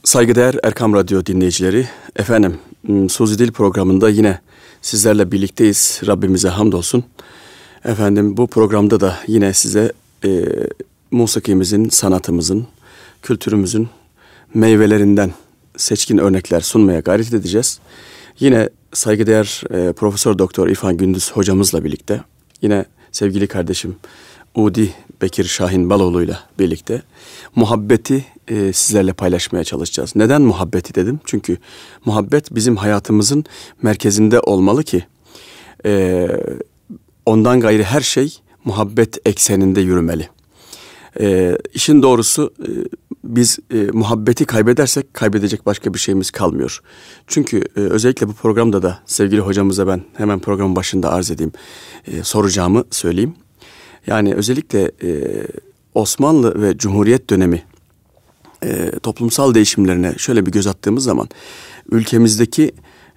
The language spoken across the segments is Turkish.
Saygıdeğer Erkam Radyo dinleyicileri, efendim Suzi Dil programında yine sizlerle birlikteyiz. Rabbimize hamdolsun. Efendim bu programda da yine size musikimizin, sanatımızın, kültürümüzün meyvelerinden seçkin örnekler sunmaya gayret edeceğiz. Yine saygıdeğer Profesör Doktor İrfan Gündüz hocamızla birlikte, yine sevgili kardeşim Udi Bekir Şahin Baloğlu'yla birlikte muhabbeti sizlerle paylaşmaya çalışacağız. Neden muhabbeti dedim? Çünkü muhabbet bizim hayatımızın merkezinde olmalı ki ondan gayrı her şey muhabbet ekseninde yürümeli. İşin doğrusu biz muhabbeti kaybedersek kaybedecek başka bir şeyimiz kalmıyor. Çünkü özellikle bu programda da sevgili hocamıza ben hemen programın başında arz edeyim, soracağımı söyleyeyim. Yani özellikle Osmanlı ve Cumhuriyet dönemi toplumsal değişimlerine şöyle bir göz attığımız zaman ülkemizdeki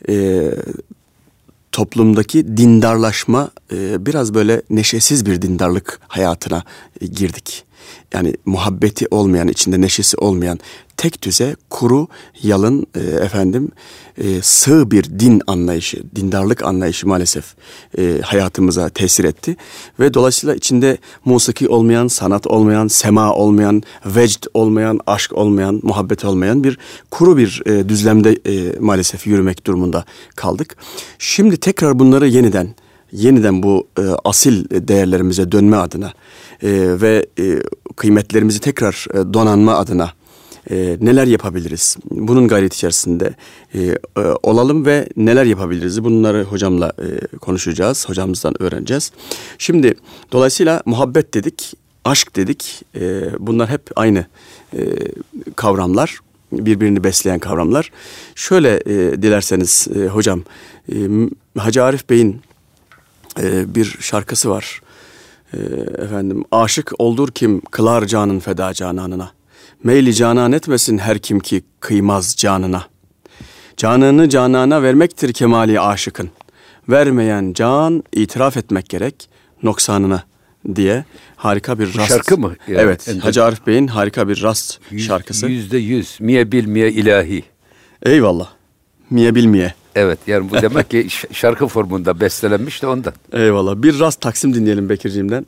toplumdaki dindarlaşma biraz böyle neşesiz bir dindarlık hayatına girdik. Yani muhabbeti olmayan, içinde neşesi olmayan, tek düze, kuru, yalın, sığ bir din anlayışı, dindarlık anlayışı maalesef hayatımıza tesir etti. Ve dolayısıyla içinde musiki olmayan, sanat olmayan, sema olmayan, vecd olmayan, aşk olmayan, muhabbet olmayan bir kuru bir düzlemde maalesef yürümek durumunda kaldık. Şimdi tekrar bunları yeniden bu asil değerlerimize dönme adına ve kıymetlerimizi tekrar donanma adına neler yapabiliriz? Bunun gayreti içerisinde olalım ve neler yapabiliriz? Bunları hocamla konuşacağız, hocamızdan öğreneceğiz. Şimdi dolayısıyla muhabbet dedik, aşk dedik. Bunlar hep aynı kavramlar, birbirini besleyen kavramlar. Şöyle dilerseniz hocam, Hacı Arif Bey'in bir şarkısı var. Aşık oldur kim kılar canın feda cananına. Meyli canan etmesin her kim ki kıymaz canına. Canını canana vermektir kemali aşıkın. Vermeyen can itiraf etmek gerek noksanına diye harika bir rast. Şarkı mı? Yani evet. Hacı Arif Bey'in harika bir rast şarkısı. %100. Miye bil miye ilahi. Eyvallah. Miye bil miye. Evet, yani bu demek ki şarkı formunda bestelenmiş de ondan. Eyvallah. Bir rast taksim dinleyelim Bekirciğimden.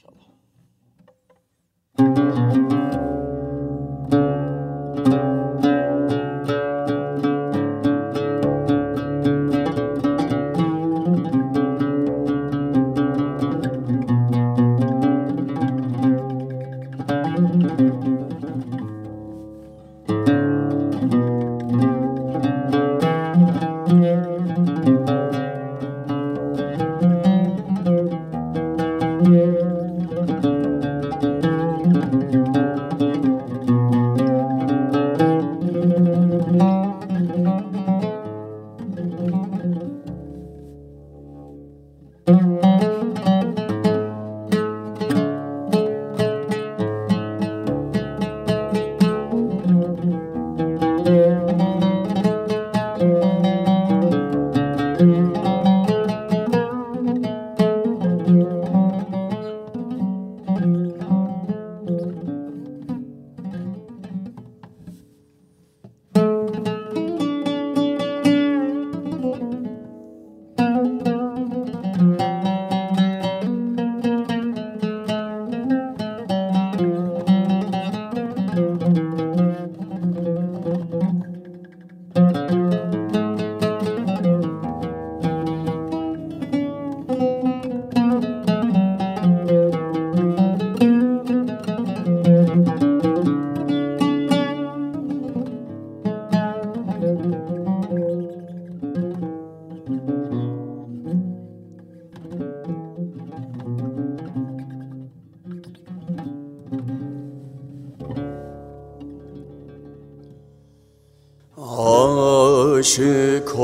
Aşık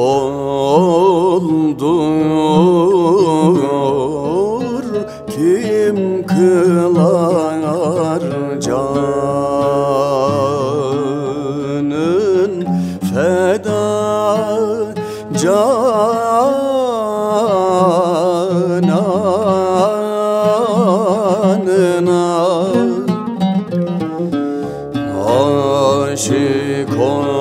oldur kim kılar canın feda cananına. Aşık oldur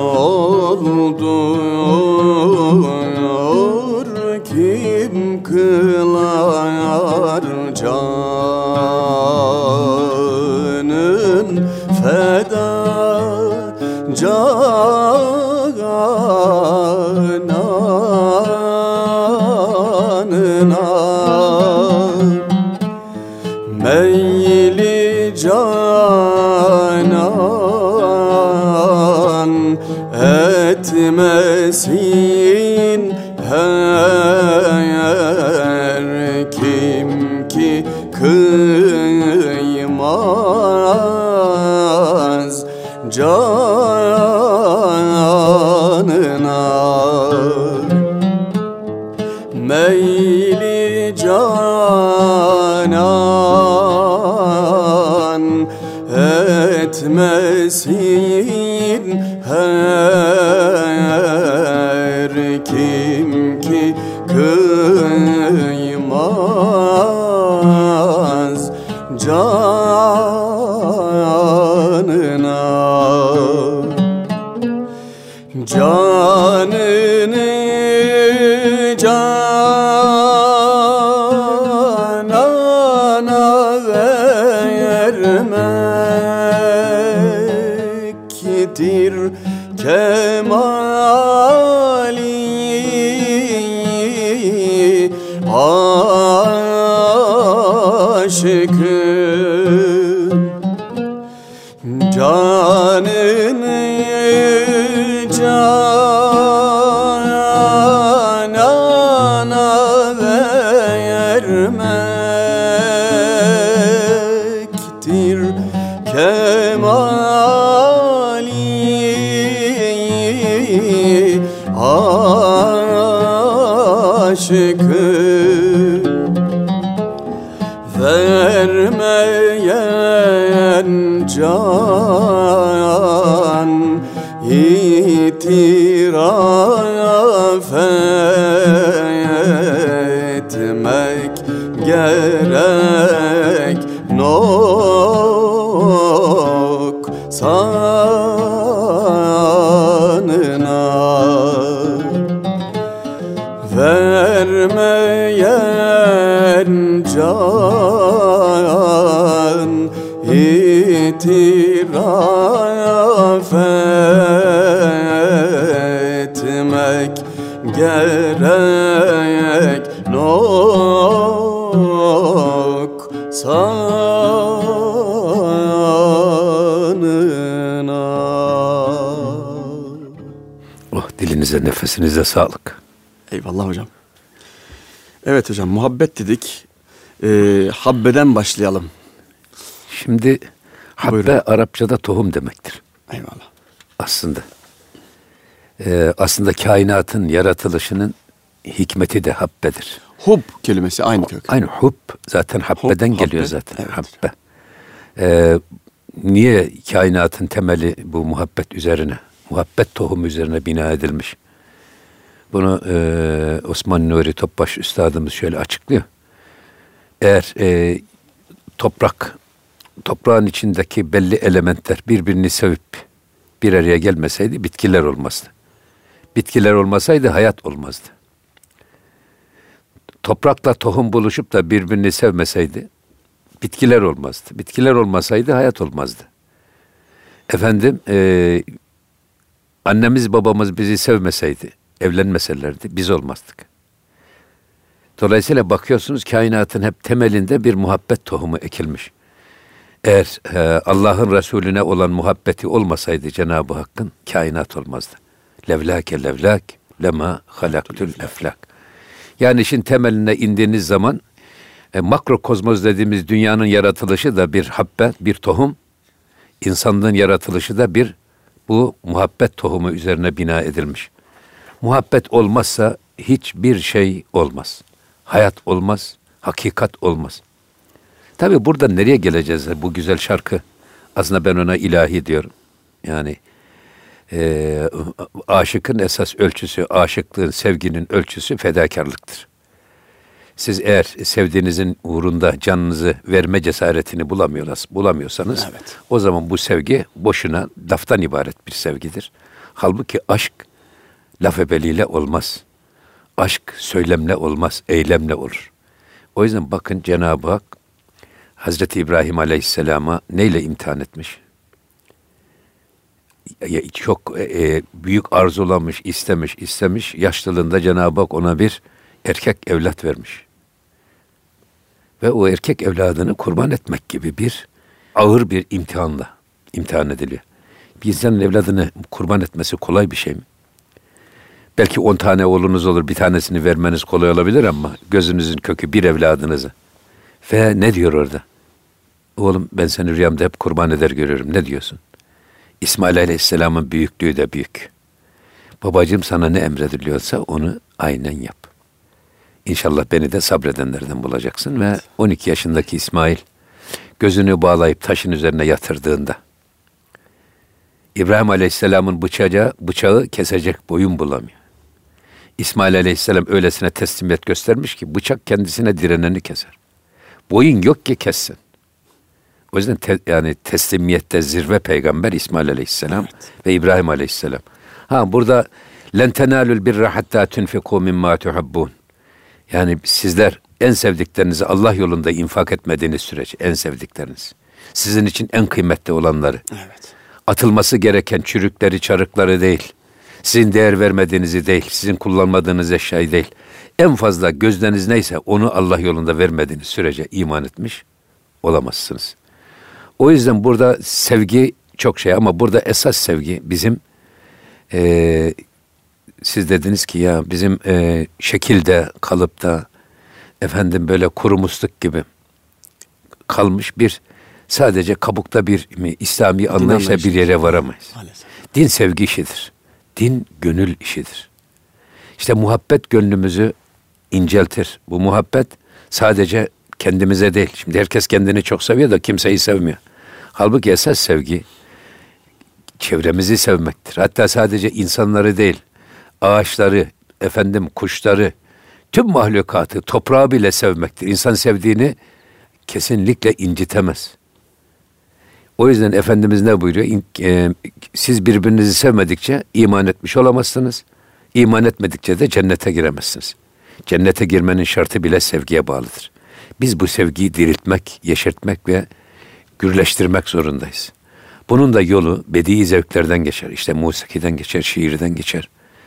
cananına meyli canan etmesin her kim ki kıymaz canına meyli canan etmesin her kim ki kıymaz canına canını canana vermektir kemali aşıkın canını canana vermektir kemali aşıkın vermeyen can itiraf etmek gerek noksanına vermeyen can itiraf etmek gerek noksanına. Oh, dilinize, nefesinize sağlık. Eyvallah hocam. Evet hocam, muhabbet dedik. Habbeden başlayalım. Şimdi habbe Buyurun. Arapçada tohum demektir. Eyvallah. Aslında. Aslında kainatın yaratılışının hikmeti de habbedir. Hub kelimesi aynı kök. Aynı hub zaten habbeden Hub, geliyor habbe, zaten. evet. Habbe. Niye kainatın temeli bu muhabbet üzerine, muhabbet tohumu üzerine bina edilmiş? Bunu Osman Nuri Topbaş Üstadımız şöyle açıklıyor. Eğer toprağın içindeki belli elementler birbirini sevip bir araya gelmeseydi bitkiler olmazdı. Bitkiler olmasaydı hayat olmazdı. Toprakla tohum buluşup da birbirini sevmeseydi bitkiler olmazdı. Bitkiler olmasaydı hayat olmazdı. Efendim, annemiz babamız bizi sevmeseydi, evlenmeselerdi biz olmazdık. Dolayısıyla bakıyorsunuz kainatın hep temelinde bir muhabbet tohumu ekilmiş. Eğer Allah'ın Resulüne olan muhabbeti olmasaydı Cenab-ı Hakk'ın kainat olmazdı. Levlâke levlâk lema halaktul eflak. Yani işin temeline indiğiniz zaman makrokozmoz dediğimiz dünyanın yaratılışı da bir habbe, bir tohum. İnsanlığın yaratılışı da bir bu muhabbet tohumu üzerine bina edilmiş. Muhabbet olmazsa hiçbir şey olmaz. Hayat olmaz, hakikat olmaz. Tabii burada nereye geleceğiz bu güzel şarkı? Aslında ben ona ilahi diyorum. Yani aşıkın esas ölçüsü, aşıklığın, sevginin ölçüsü fedakarlıktır. Siz eğer sevdiğinizin uğrunda canınızı verme cesaretini bulamıyorsanız, evet, o zaman bu sevgi boşuna laftan ibaret bir sevgidir. Halbuki aşk laf ebeliyle olmaz. Aşk söylemle olmaz, eylemle olur. O yüzden bakın Cenab-ı Hak Hazreti İbrahim Aleyhisselam'a neyle imtihan etmiş? çok büyük arzulamış, istemiş. Yaşlılığında Cenab-ı Hak ona bir erkek evlat vermiş. Ve o erkek evladını kurban etmek gibi bir ağır bir imtihanla imtihan ediliyor. Bir insanın evladını kurban etmesi kolay bir şey mi? Belki 10 tane oğlunuz olur, bir tanesini vermeniz kolay olabilir ama gözünüzün kökü bir evladınızı. Ve ne diyor orada? Oğlum ben seni rüyamda hep kurban eder görüyorum. Ne diyorsun? İsmail Aleyhisselam'ın büyüklüğü de büyük. Babacığım sana ne emrediliyorsa onu aynen yap. İnşallah beni de sabredenlerden bulacaksın. Ve 12 yaşındaki İsmail gözünü bağlayıp taşın üzerine yatırdığında İbrahim Aleyhisselam'ın bıçağı kesecek boyun bulamıyor. İsmail Aleyhisselam öylesine teslimiyet göstermiş ki bıçak kendisine direneni keser. Boyun yok ki kessin. O yüzden yani teslimiyette zirve peygamber İsmail Aleyhisselam ve İbrahim Aleyhisselam. Burada len tenalul birra hatta tunfiku mimma tuhibbun. Yani sizler en sevdiklerinizi Allah yolunda infak etmediğiniz sürece en sevdikleriniz. Sizin için en kıymetli olanları. Evet. Atılması gereken çürükleri, çarıkları değil. Sizin değer vermediğinizi değil, sizin kullanmadığınız eşyayı değil. En fazla gözleriniz neyse onu Allah yolunda vermediğiniz sürece iman etmiş olamazsınız. O yüzden burada sevgi çok şey ama burada esas sevgi bizim siz dediniz ki ya bizim şekilde, kalıpta böyle kuru musluk gibi kalmış bir sadece kabukta bir İslami anlayışla bir yere varamayız. Maalesef. Din sevgi işidir. Din gönül işidir. İşte muhabbet gönlümüzü inceltir. Bu muhabbet sadece kendimize değil. Şimdi herkes kendini çok seviyor da kimseyi sevmiyor. Halbuki esas sevgi çevremizi sevmektir. Hatta sadece insanları değil, ağaçları, kuşları, tüm mahlukatı, toprağı bile sevmektir. İnsan sevdiğini kesinlikle incitemez. O yüzden Efendimiz ne buyuruyor? Siz birbirinizi sevmedikçe iman etmiş olamazsınız. İman etmedikçe de cennete giremezsiniz. Cennete girmenin şartı bile sevgiye bağlıdır. Biz bu sevgiyi diriltmek, yeşertmek ve gürleştirmek zorundayız. Bunun da yolu bedi zevklerden geçer. İşte musikiden geçer, şiirden geçer.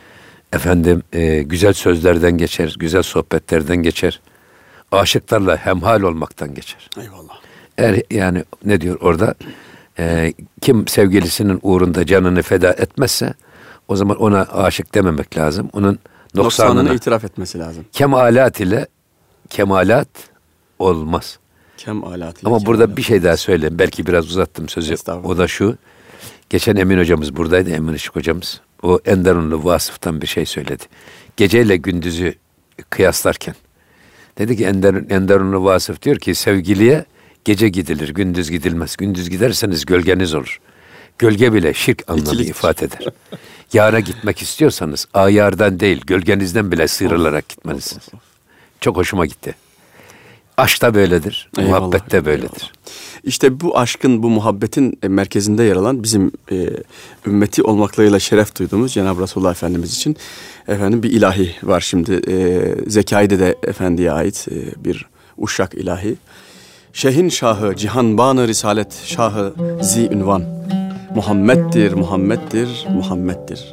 Güzel sözlerden geçer, güzel sohbetlerden geçer. Aşıklarla hemhal olmaktan geçer. Eyvallah. Yani ne diyor orada? Kim sevgilisinin uğrunda canını feda etmezse o zaman ona aşık dememek lazım. Onun noksanını itiraf etmesi lazım. Kemalat ile kemalat olmaz. Ama burada bir şey daha söyleyeyim. Belki biraz uzattım sözü. O da şu. Geçen Emin hocamız buradaydı. Emin Işık hocamız. O Enderunlu Vasıf'tan bir şey söyledi. Geceyle gündüzü kıyaslarken. Dedi ki Enderunlu Vasıf diyor ki sevgiliye gece gidilir, gündüz gidilmez. Gündüz giderseniz gölgeniz olur. Gölge bile şirk anlamı ifade eder. Yâra gitmek istiyorsanız ayardan değil, gölgenizden bile sıyrılarak gitmelisiniz. Çok hoşuma gitti. Aşk da böyledir, muhabbet de böyledir. İşte bu aşkın, bu muhabbetin merkezinde yer alan bizim ümmeti olmaklarıyla şeref duyduğumuz Cenab-ı Resulullah Efendimiz için bir ilahi var şimdi. Zekai de Efendi'ye ait bir uşak ilahi. Şehin Şahı, Cihanbanı Risalet Şahı Zi Ünvan. Muhammed'dir, Muhammed'dir, Muhammed'dir.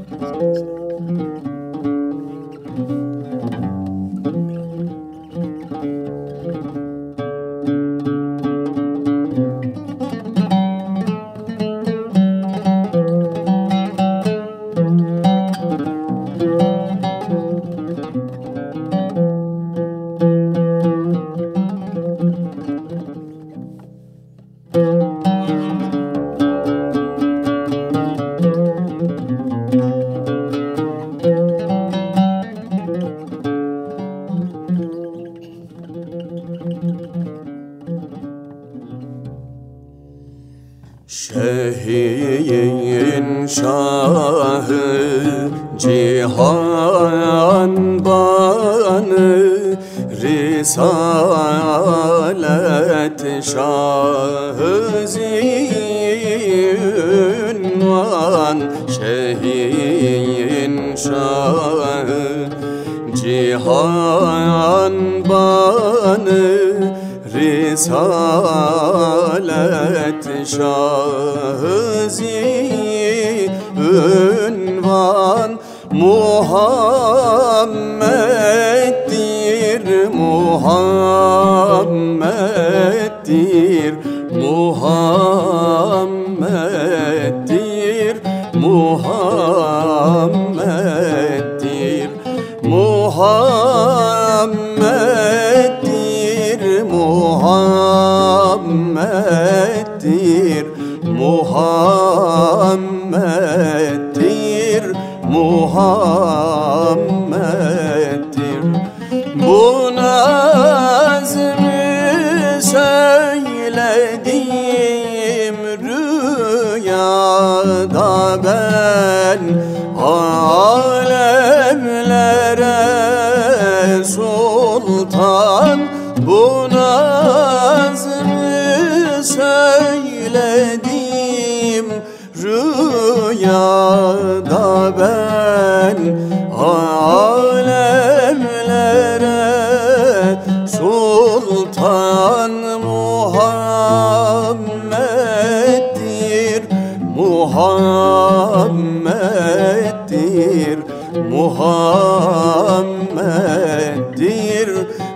Şehin Şahı Cihan Banı Risalet Şahı Zinvan. Şehin Şahı Cihan Banı Risalet Şahı ünvan Muhammed'dir, Muhammed'dir, Muhammed'dir, Muhammed'dir, Muhammed'dir, Muhammed'dir, Muhammed'dir, Muhammed'dir. Bu nazmı söyledim rüyada ben, alemlere sultan. Bu nazmı söyledim rüyada ben, alemlere sultan. Muhammed'dir, Muhammed'dir, Muhammed'dir,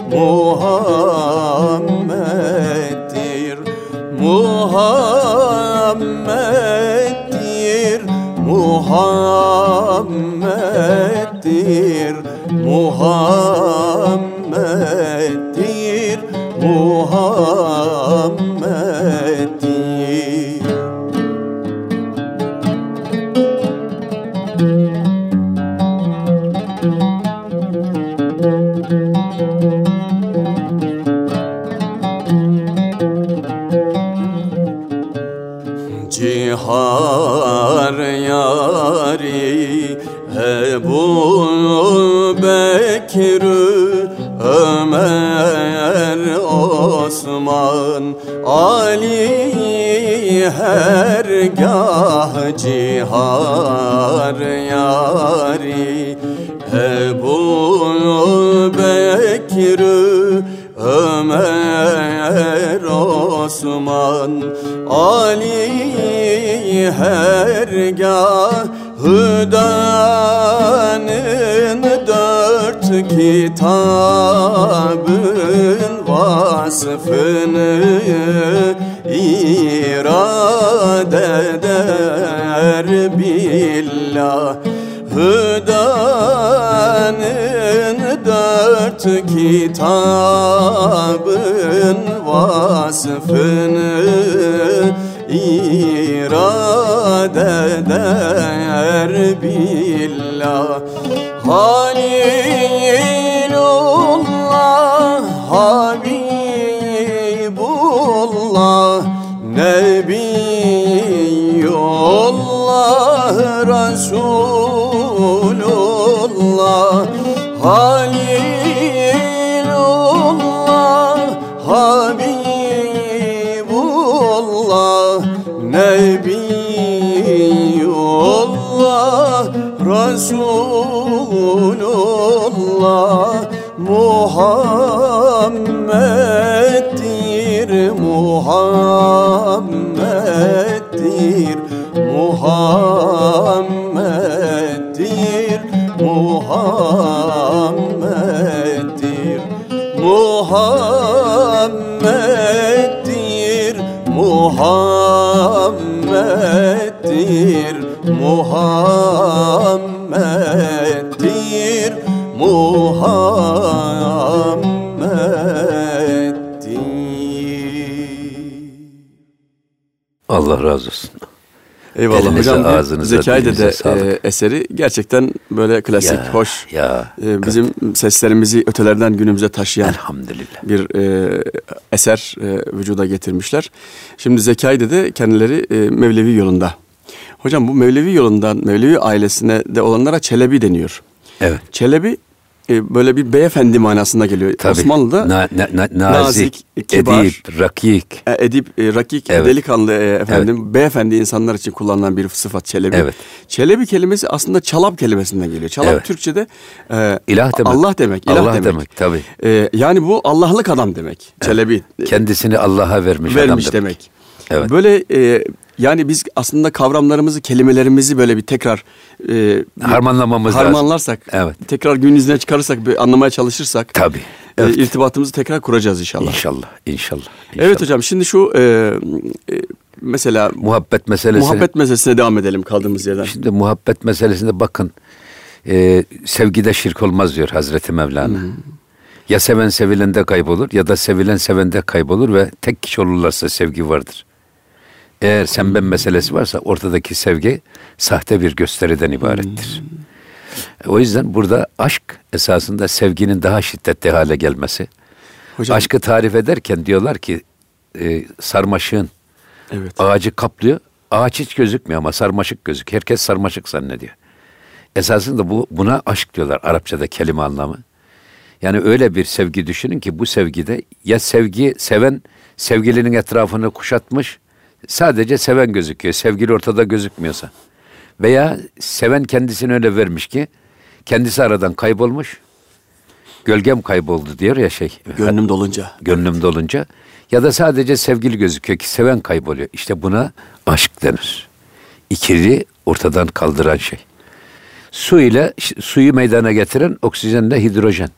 Muhammed'dir, Muhammed'dir, Muhammed'dir, Muhammed'dir, Muhammed'dir. Cihar yari Ebu Bekir, Ömer, Osman, Ali hergah. Cihar yari Ebu Bekir, Ömer, Osman, Ali hergah. Hüdanın dört kitabın vasfını irad eder billah. Hüdanın dört kitabın vasfını irad eder billah. Halilullah, Habibullah, Nebiyullah, Resulullah. Halilullah, Habibullah, Nebiyullah, Resulullah. Muhammed'dir, Muhammed'dir, Muhammed'dir, Muhammed'dir, Muhammed'dir, Muhammed'dir, Muhammed'dir, Muhammed'dir. Allah razı olsun. Eyvallah Elinize, hocam. ağzınıza, Zekai dilinize Dede sağlık. eseri gerçekten böyle klasik, hoş. Ya. Bizim seslerimizi ötelerden günümüze taşıyan Elhamdülillah. bir eser vücuda getirmişler. Şimdi Zekai Dede kendileri Mevlevi yolunda. Hocam bu Mevlevi yolundan, Mevlevi ailesine de olanlara Çelebi deniyor. Evet. Çelebi böyle bir beyefendi manasına geliyor. Tabii. Osmanlı'da nazik, kibar, edip, rakik. Rakik, Evet. delikanlı beyefendi insanlar için kullanılan bir sıfat Çelebi. Evet. Çelebi kelimesi aslında çalap kelimesinden geliyor. Çalap Evet. Türkçe'de İlah demek. Allah demek. İlah Allah demek. demek tabii. Yani bu Allah'lık adam demek. Çelebi. Kendisini Allah'a vermiş Vermiş adam demek. Evet. Böyle Yani biz aslında kavramlarımızı, kelimelerimizi böyle bir tekrar harmanlamamız lazım. harmanlarsak, Evet. tekrar gün yüzüne çıkarırsak, anlamaya çalışırsak, Tabii. Evet. irtibatımızı tekrar kuracağız inşallah. İnşallah. Evet hocam, şimdi şu mesela muhabbet meselesine devam edelim kaldığımız yerden. Şimdi muhabbet meselesinde bakın, sevgide şirk olmaz diyor Hazreti Mevlana. Ya seven sevilende kaybolur ya da sevilen sevende kaybolur ve tek kişi olurlarsa sevgi vardır. Eğer sen ben meselesi varsa ortadaki sevgi sahte bir gösteriden ibarettir. O yüzden burada aşk esasında sevginin daha şiddetli hale gelmesi. Hocam, Aşkı tarif ederken diyorlar ki sarmaşığın ağacı kaplıyor. Ağaç hiç gözükmüyor ama sarmaşık gözüküyor. Herkes sarmaşık zannediyor. Esasında buna aşk diyorlar Arapçada kelime anlamı. Yani öyle bir sevgi düşünün ki bu sevgide ya seven sevgilinin etrafını kuşatmış, sadece seven gözüküyor. Sevgili ortada gözükmüyorsa. Veya seven kendisini öyle vermiş ki kendisi aradan kaybolmuş. Gölgem kayboldu diyor ya Gönlüm dolunca. Ya da sadece sevgili gözüküyor ki seven kayboluyor. İşte buna aşk denir. İkili ortadan kaldıran şey. Suyu meydana getiren oksijenle hidrojen.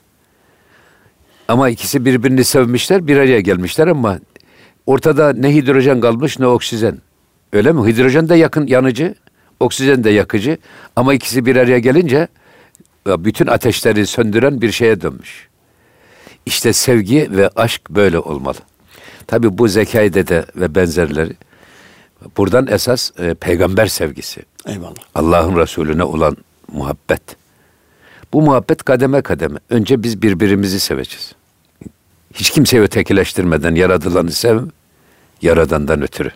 Ama ikisi birbirini sevmişler, bir araya gelmişler ama ortada ne hidrojen kalmış ne oksijen. Öyle mi? Hidrojen de yanıcı, oksijen de yakıcı. Ama ikisi bir araya gelince bütün ateşleri söndüren bir şeye dönmüş. İşte sevgi ve aşk böyle olmalı. Tabii bu Zekai'de de ve benzerleri. Buradan esas peygamber sevgisi. Eyvallah. Allah'ın Resulüne olan muhabbet. Bu muhabbet kademe kademe. Önce biz birbirimizi seveceğiz. Hiç kimseyi ötekileştirmeden yaratılanı sev, Yaradan'dan ötürü.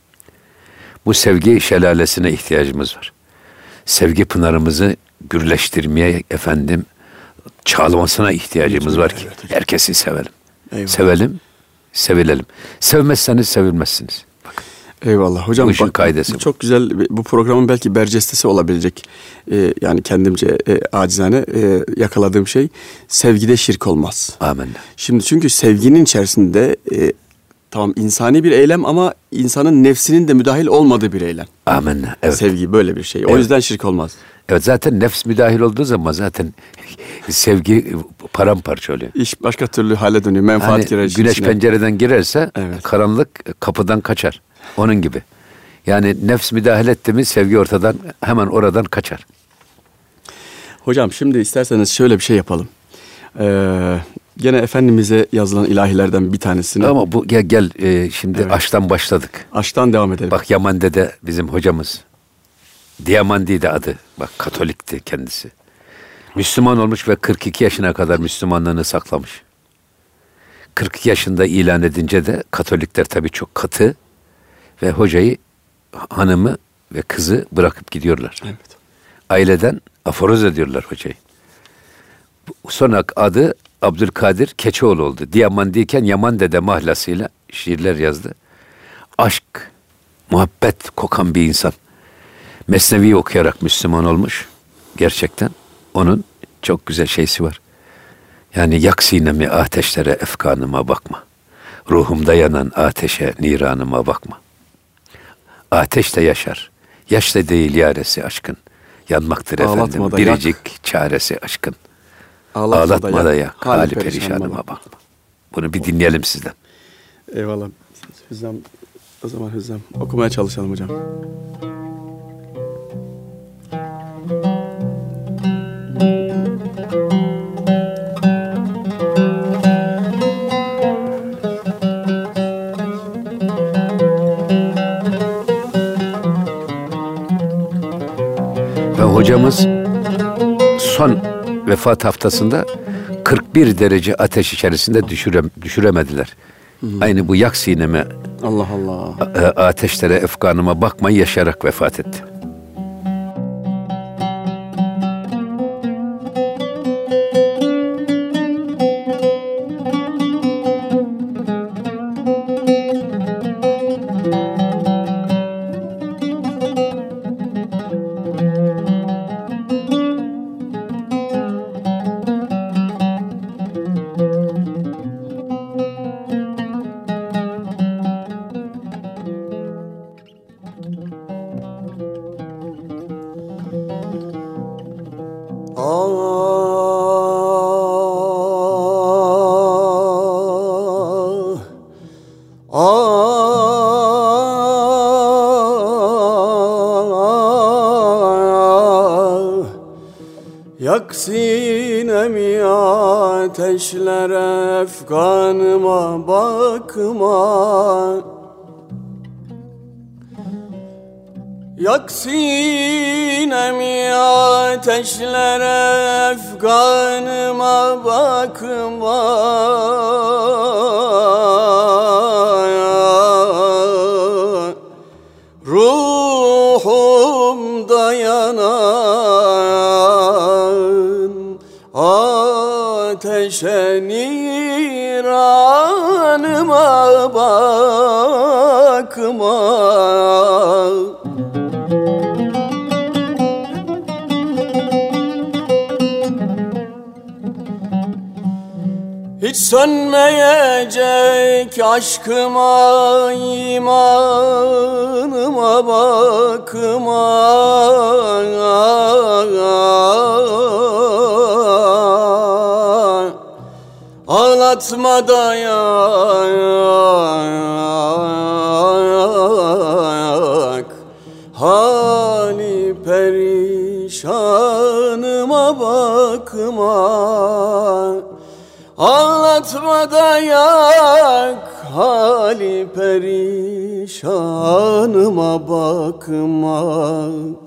Bu sevgi şelalesine ihtiyacımız var. Sevgi pınarımızı gürleştirmeye çağlamasına ihtiyacımız var ki herkesi sevelim. Eyvallah. Sevelim, sevilelim. Sevmezseniz sevilmezsiniz. Bakın. Eyvallah. Hocam bu işin kaidesi. Çok güzel, bu programın belki bercestesi olabilecek yani kendimce acizane yakaladığım şey, sevgide şirk olmaz. Amenna. Şimdi çünkü sevginin içerisinde tamam insani bir eylem ama insanın nefsinin de müdahil olmadığı bir eylem. Amenna. Evet. Sevgi böyle bir şey. O Evet. yüzden şirk olmaz. Evet, zaten nefs müdahil olduğu zaman zaten sevgi paramparça oluyor. İş başka türlü hale dönüyor. Menfaat girer işin güneş içine. pencereden girerse karanlık kapıdan kaçar. Onun gibi. Yani nefs müdahale etti mi sevgi ortadan hemen oradan kaçar. Hocam şimdi isterseniz şöyle bir şey yapalım. Gene Efendimiz'e yazılan ilahilerden bir tanesini. Ama bu gel şimdi aşktan başladık. Aşktan devam edelim. Bak Yaman'da de bizim hocamız. Diamandiydi adı. Bak Katolikti kendisi. Müslüman olmuş ve 42 yaşına kadar Müslümanlığını saklamış. 42 yaşında ilan edince de Katolikler tabii çok katı ve hocayı, hanımı ve kızı bırakıp gidiyorlar. Evet. Aileden aforoz ediyorlar hocayı. Sonra adı Abdülkadir Keçioğlu oldu. Diamandiyken Yaman Dede mahlasıyla şiirler yazdı. Aşk, muhabbet kokan bir insan. Mesnevi okuyarak Müslüman olmuş. Gerçekten onun çok güzel şeysi var. Yani yak sinemi ateşlere efkanıma bakma. Ruhumda yanan ateşe niranıma bakma. Ateş de yaşar. Yaş da değil yaresi aşkın. Yanmaktır efendim. Biricik çaresi aşkın. Ağlatma da yak. Hali perişanıma bakma. Bunu bir dinleyelim sizden. Eyvallah. O zaman Hüzzam okumaya çalışalım hocam. Ve hocamız son vefat haftasında 41 derece ateş içerisinde düşüremediler. Aynı bu yak sineme Allah Allah. Ateşlere efkanıma bakmayı yaşayarak vefat etti. Yak sinemi ateşler efkanıma bakma. Yak sinemi ateşler efkanıma bakma. Ruhumda yanan ateşe niranıma bakma. Hiç sönmeyecek aşkıma, imanıma bakma. Ağlatma dayak, hali perişanıma bakma. Ağlatma dayak, hali perişanıma bakma.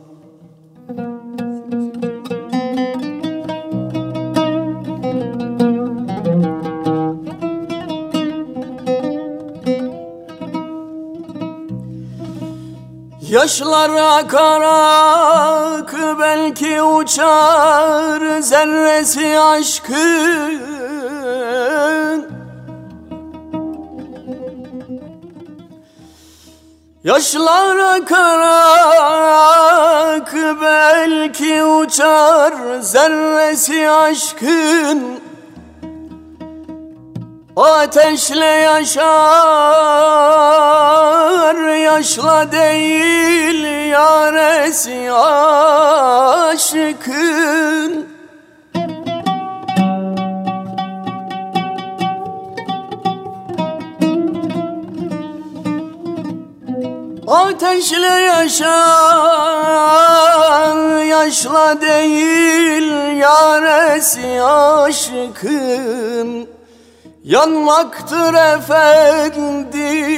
Yaşlar akarak belki uçar zerresi aşkın. Yaşlar akarak belki uçar zerresi aşkın. Ateşle yaşar, yaşla değil yaresi aşkın. Ateşle yaşar, yaşla değil yaresi aşkın. Yanmaktır efendim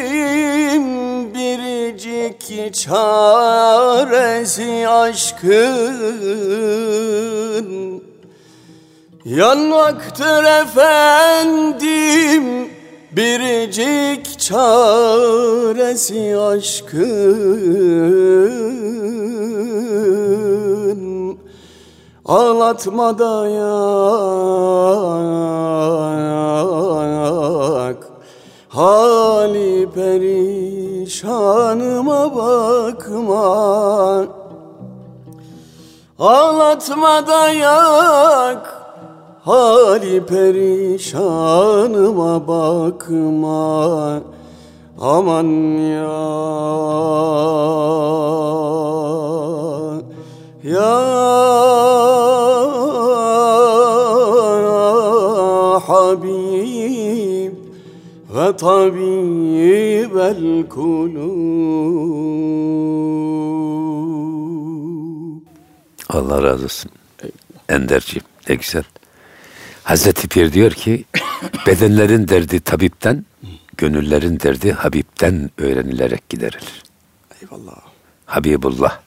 biricik çaresi aşkın. Yanmaktır efendim biricik çaresi aşkın. Ağlatma dayak, hali perişanıma bakma. Ağlatma dayak, hali perişanıma bakma. Aman ya Habib ve tabibel kulub. Allah razı olsun. Enderciğim ne güzel. Hazreti Pir diyor ki bedenlerin derdi tabipten, gönüllerin derdi Habib'den öğrenilerek giderilir. Eyvallah. Habibullah.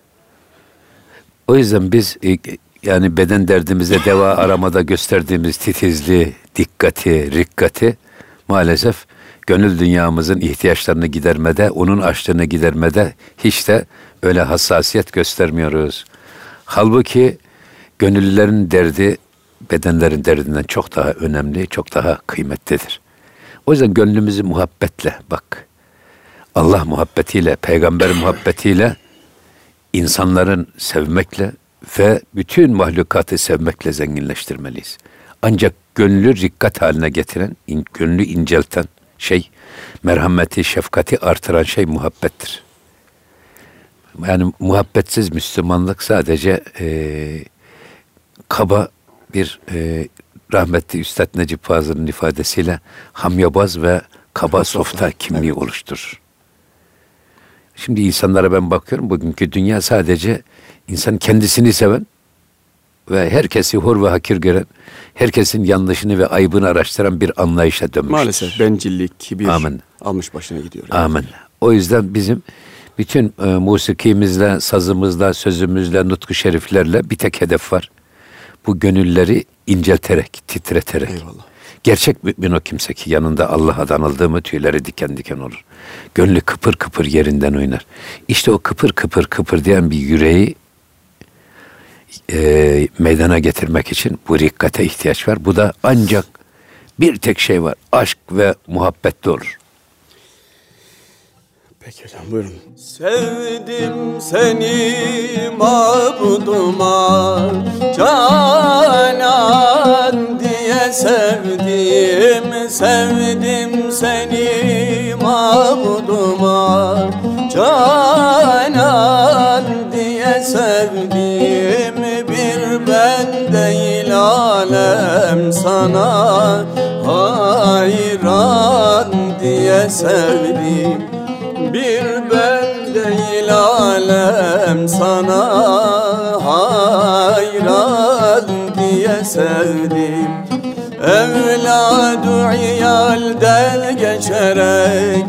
O yüzden biz yani beden derdimize deva aramada gösterdiğimiz titizliği, dikkati, rikkati maalesef gönül dünyamızın ihtiyaçlarını gidermede, onun açlığını gidermede hiç de öyle hassasiyet göstermiyoruz. Halbuki gönüllülerin derdi bedenlerin derdinden çok daha önemli, çok daha kıymetlidir. O yüzden gönlümüzü muhabbetle bak, Allah muhabbetiyle, peygamber muhabbetiyle, insanların sevmekle ve bütün mahlukatı sevmekle zenginleştirmeliyiz. Ancak gönlü rikkat haline getiren, gönlü incelten şey, merhameti, şefkati artıran şey muhabbettir. Yani muhabbetsiz Müslümanlık sadece kaba bir rahmetli Üstad Necip Fazıl'ın ifadesiyle hamyabaz ve kaba softa kimliği oluşturur. Şimdi insanlara ben bakıyorum, bugünkü dünya sadece insan kendisini seven ve herkesi hor ve hakir gören, herkesin yanlışını ve aybını araştıran bir anlayışa dönmüştür. Maalesef bencillik, kibir Amin. almış başına gidiyor. Amin. O yüzden bizim bütün musikimizle, sazımızla, sözümüzle, nutku şeriflerle bir tek hedef var. Bu gönülleri incelterek, titreterek. Eyvallah. Gerçek mümin o kimse ki yanında Allah'a anıldığı mı tüyleri diken diken olur. Gönlü kıpır kıpır yerinden oynar. İşte o kıpır kıpır kıpır diyen bir yüreği meydana getirmek için bu rikkate ihtiyaç var. Bu da ancak bir tek şey var. Aşk ve muhabbette olur. Peki hocam, buyurun. Sevdim seni mabuduma, canan diye sevdim. Sevdim seni mabuduma, canan diye sevdim. Bir ben değil alem sana hayran diye sevdim. Bir ben değil alem sana hayran diye sevdim. Evladı iyalden geçerek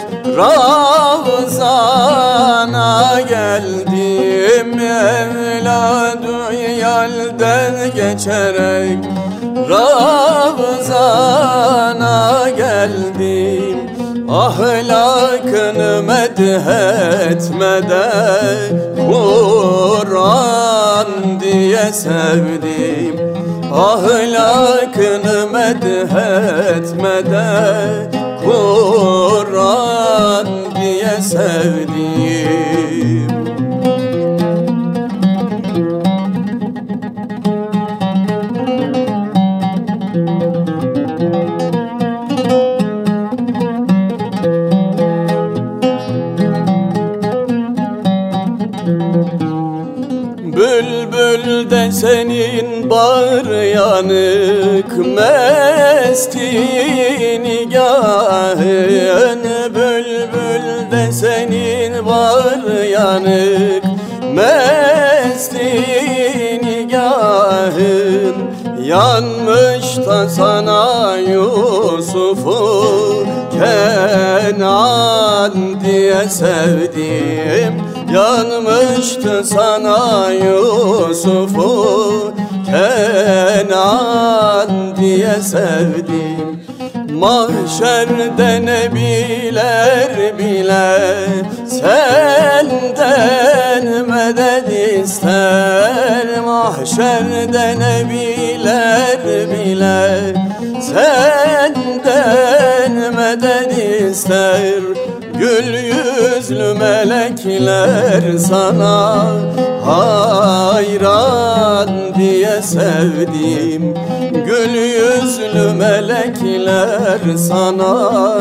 Ravzana geldim. Evladı iyalden geçerek Ravzana geldim. Ahlakını medhetmeden Kur'an diye sevdim. Ahlakını medhetmeden Kur'an diye sevdim. Bülbül de senin bağrı yanık, mesti nigahın. Bülbül de senin bağrı yanık, mesti nigahın. Yanmış da sana Yusuf'u Kenan diye sevdim. Yanmıştı sana Yusuf'u Kenan diye sevdim. Mahşerde nebiler bile senden medet ister. Mahşerde nebiler bile senden medet ister. Gül yüzlü melekler sana hayran diye sevdim. Gül yüzlü melekler sana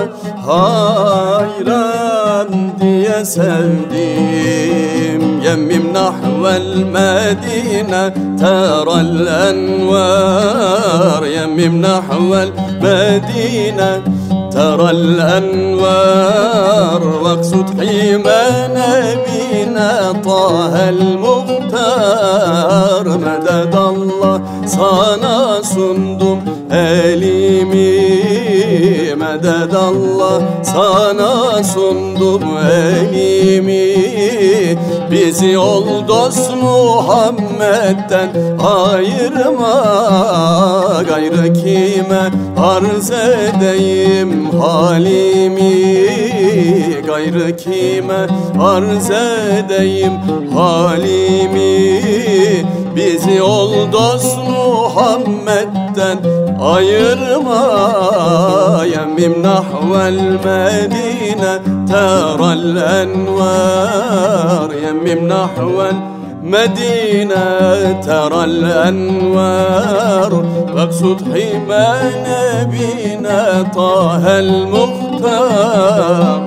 hayran diye sevdim. Yemmim nahvel Medine teral envar. Yemmim nahvel Medine ترى الأنوار واقصد حيما نبينا طه المختار. مدد الله sana sundum elimi, meded Allah sana sundum elimi. Bizi ol dost Muhammed'den ayırma, gayrı kime arz edeyim halimi, gayrı kime arz edeyim halimi. Bizi ol dost Muhammed'den ayırma. Yemmim nahvel Medine teral envar. Yemmim nahvel Medine teral envar. Vaksud hime nebine tahel muhtar.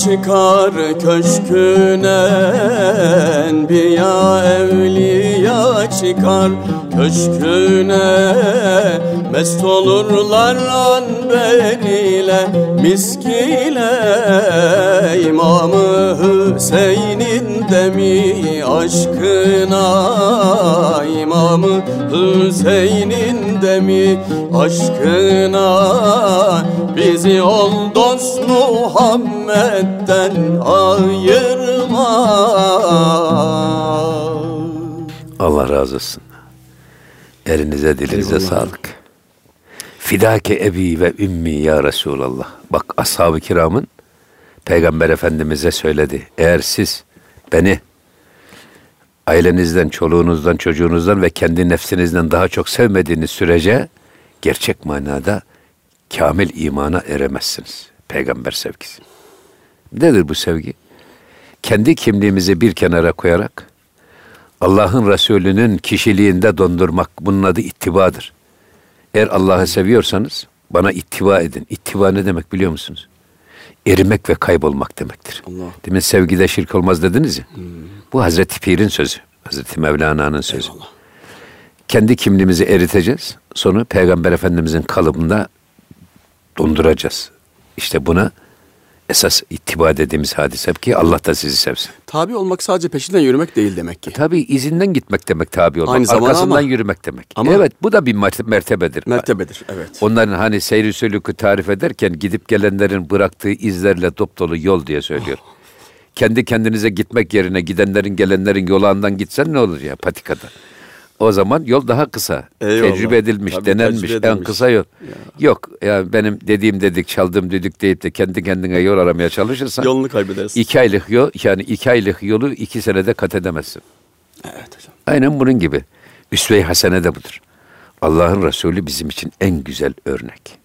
çıkar köşküne, enbiya evliya çıkar köşküne. Mest olurlar anber ile, misk ile, İmam-ı Hüseyin'in demi aşkına, İmam-ı Hüseyin'in demi aşkına. Bizi ol dost Muhammed'den ayırma. Allah razı olsun. Elinize dilinize sağlık. Fidâke ebi ve ümmi ya Resulallah. Bak ashab-ı kiramın Peygamber Efendimiz'e söyledi. Eğer siz beni ailenizden, çoluğunuzdan, çocuğunuzdan ve kendi nefsinizden daha çok sevmediğiniz sürece gerçek manada kamil imana eremezsiniz. Peygamber sevgisi. Nedir bu sevgi? Kendi kimliğimizi bir kenara koyarak Allah'ın Resulü'nün kişiliğinde dondurmak, bunun adı ittibadır. Eğer Allah'ı seviyorsanız bana ittiba edin. İttiba ne demek biliyor musunuz? Erimek ve kaybolmak demektir. Allah. Demin sevgide şirk olmaz dediniz ya. Bu Hazreti Pir'in sözü. Hazreti Mevlana'nın sözü. Eyvallah. Kendi kimliğimizi eriteceğiz. Sonra Peygamber Efendimizin kalıbında donduracağız. İşte buna esas ittiba dediğimiz hadise ki Allah da sizi sevsin. Tabi olmak sadece peşinden yürümek değil demek ki. Tabi izinden gitmek demek tabi olmak. Aynı zamanda arkasından ama, yürümek demek. Ama evet, bu da bir mertebedir. Mertebedir, evet. Onların hani seyri sülükü tarif ederken gidip gelenlerin bıraktığı izlerle dopdolu yol diye söylüyor. Kendi kendinize gitmek yerine gidenlerin gelenlerin yolağından gitsen ne olur ya patikada. O zaman yol daha kısa. Eyvallah. Tecrübe edilmiş, tabii, denenmiş, en kısa yol. Ya. Yok ya benim dediğim dedik, çaldığım düdük deyip de kendi kendine yol aramaya çalışırsan yolunu kaybedersin. 2 aylık yol, yani 2 aylık yolu 2 senede kat edemezsin. Evet hocam. Aynen bunun gibi. Üsve-i hasene de budur. Allah'ın Resulü bizim için en güzel örnek.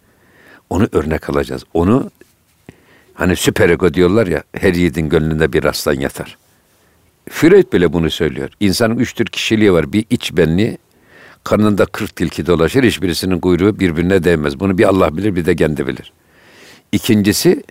Onu örnek alacağız. Onu hani süper ego diyorlar ya, her yiğidin gönlünde bir aslan yatar. Freud bile bunu söylüyor. İnsanın 3 tür kişiliği var. Bir iç benliği, karnında 40 tilki dolaşır, hiçbirisinin kuyruğu birbirine değmez. Bunu bir Allah bilir, bir de kendi bilir. İkincisi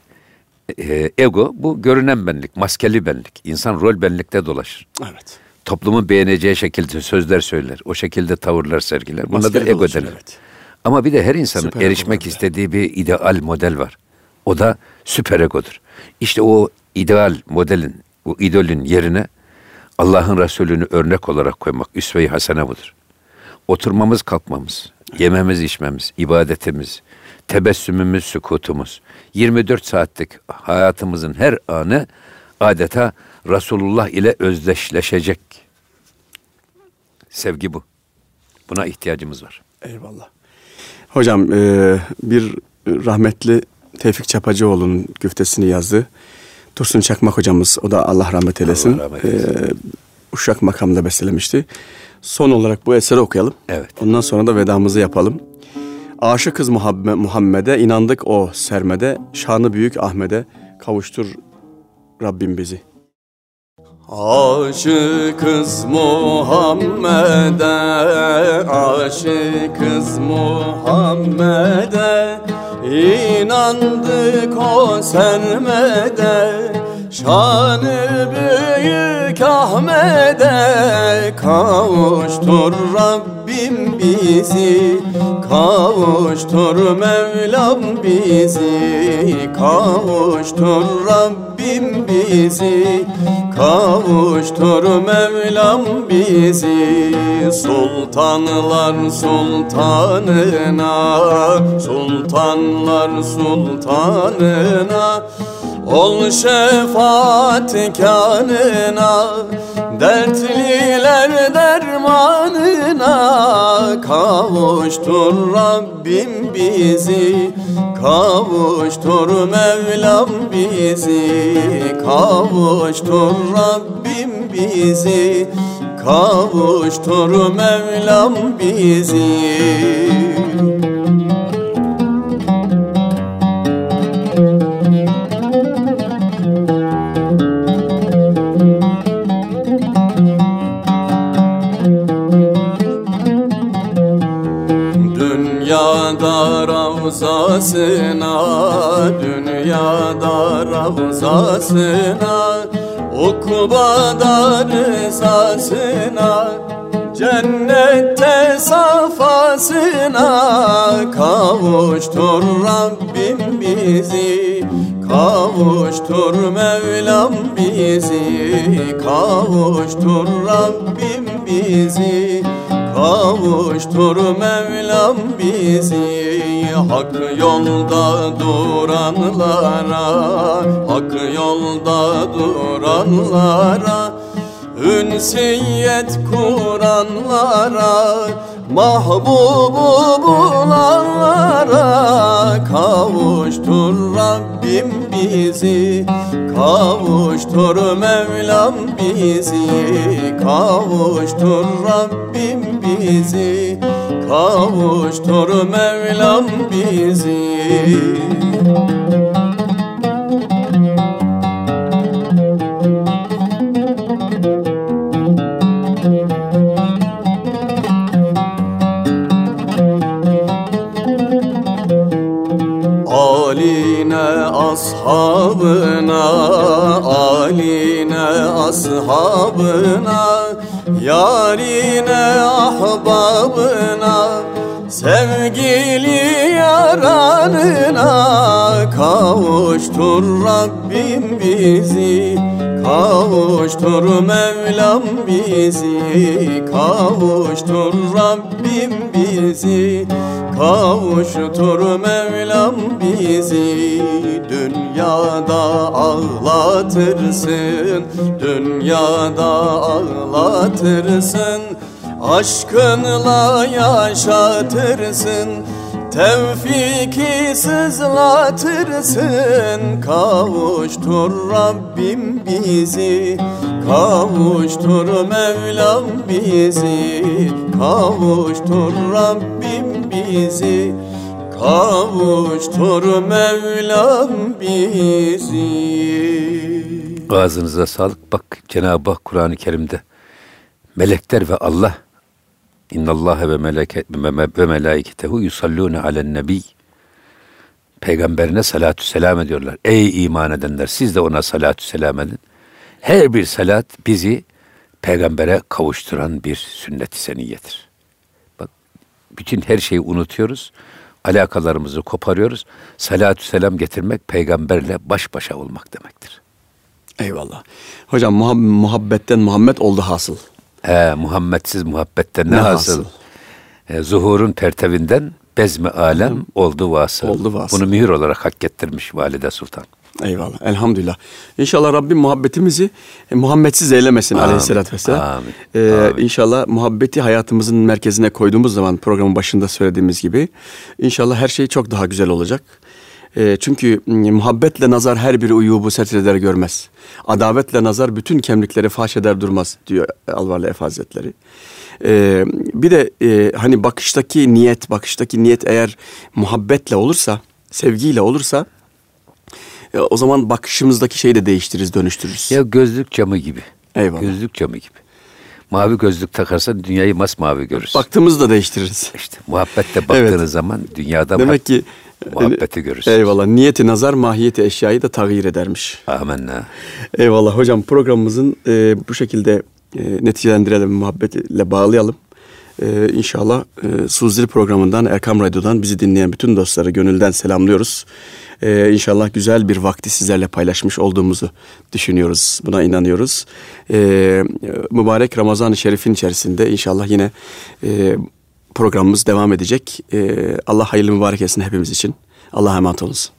ego, bu görünen benlik, maskeli benlik. İnsan rol benlikte dolaşır. Evet. Toplumun beğeneceği şekilde sözler söyler, o şekilde tavırlar sergiler. Buna da ego denir. Evet. Ama bir de her insanın süper erişmek istediği bir ideal model var. O da süper egodur. İşte o ideal modelin, o idolün yerine Allah'ın Resulü'nü örnek olarak koymak, üsve-i hasene budur. Oturmamız, kalkmamız, yememiz, içmemiz, ibadetimiz, tebessümümüz, sükutumuz, 24 saatlik hayatımızın her anı adeta Resulullah ile özdeşleşecek. Sevgi bu. Buna ihtiyacımız var. Eyvallah. Hocam bir rahmetli Tevfik Çapacıoğlu'nun güftesini yazdı. Dursun Çakmak hocamız, o da Allah rahmet eylesin. Allah rahmet eylesin. Uşak makamında bestelemişti. Son olarak bu eseri okuyalım. Evet. Ondan sonra da vedamızı yapalım. Aşıkız Muhammed'e, inandık o sermede, şanı büyük Ahmet'e kavuştur Rabbim bizi. Aşıkız Muhammed'e, aşıkız Muhammed'e, İnandık o sermede, şanı büyük Ahmet'e kavuştur Rabbim bizi, kavuştur Mevlam bizi, kavuştur Rabbim bizi, kavuştur Mevlam bizi. Sultanlar sultanına, sultanlar sultanına, ol şefaatkarına, dertliler dermanına, kavuştur Rabbim bizi, kavuştur Mevlam bizi, kavuştur Rabbim bizi, kavuştur Mevlam bizi. Dünyada ravzasına, dünya dünyada ravzasına, ukbada rızasına, cennette safasına kavuştur Rabbim bizi, kavuştur Mevlam bizi, kavuştur Rabbim bizi, kavuştur Mevlam bizi. Hak yolda duranlara, hak yolda duranlara, ünsiyet kuranlara, mahbubu bulanlara kavuştur Rabbim bizi, kavuştur Mevlam bizi, kavuştur Rabbim bizi, kavuştur Mevlam bizi. Aline ashabına, aline ashabına, yarine ahbabına, sevgili yaranına kavuştur Rabbim bizi, kavuştur Mevlam bizi, kavuştur Rabbim bizi, kavuştur Mevlam bizi. Dünyada ağlatırsın, dünyada ağlatırsın, aşkınla yaşatırsın, tevfiki sızlatırsın, kavuştur Rabbim bizi, kavuştur Mevlam bizi, kavuştur Rabbim bizi, kavuştur Mevlam bizi. Ağzınıza sağlık. Bak Cenab-ı Hak Kur'an-ı Kerim'de melekler ve Allah İnnallâhe ve melâiketehu yusallûne alen nebi, peygamberine salatü selam ediyorlar. Ey iman edenler, siz de ona salatü selam edin. Her bir salat bizi peygambere kavuşturan bir sünnet-i seniyyedir. Bak, bütün her şeyi unutuyoruz, alakalarımızı koparıyoruz. Salatü selam getirmek peygamberle baş başa olmak demektir. Eyvallah. Hocam muhabbetten Muhammed oldu hasıl. Muhammedsiz muhabbetten ne hasıl? Zuhurun tertevinden bezmi alem oldu vasıl. Oldu vasıl. Bunu mühür olarak hak ettirmiş Valide Sultan. Eyvallah. Elhamdülillah. İnşallah Rabbim muhabbetimizi Muhammedsiz eylemesin aleyhissalatü vesselam. Amin. İnşallah muhabbeti hayatımızın merkezine koyduğumuz zaman programın başında söylediğimiz gibi inşallah her şey çok daha güzel olacak. Çünkü muhabbetle nazar her bir uyubu setreder görmez. Adavetle nazar bütün kemlikleri faş eder durmaz diyor Alvarlı Efe Hazretleri. Bir de hani bakıştaki niyet eğer muhabbetle olursa, sevgiyle olursa o zaman bakışımızdaki şeyi de değiştiririz, dönüştürürüz. Ya gözlük camı gibi. Eyvallah. Gözlük camı gibi. Mavi gözlük takarsan dünyayı masmavi görürsün. Baktığımızı da değiştiririz. İşte muhabbetle baktığınız zaman dünyada demek ki muhabbeti görürsün. Eyvallah. Niyeti nazar mahiyeti eşyayı da tağyir edermiş. Amenna. Eyvallah hocam, programımızın bu şekilde neticelendirelim, muhabbetle bağlayalım. İnşallah Suzil programından, Erkam Radyo'dan bizi dinleyen bütün dostları gönülden selamlıyoruz. İnşallah güzel bir vakti sizlerle paylaşmış olduğumuzu düşünüyoruz. Buna inanıyoruz. Mübarek Ramazan-ı Şerif'in içerisinde inşallah yine programımız devam edecek. Allah hayırlı mübarek etsin hepimiz için. Allah'a emanet olunuz.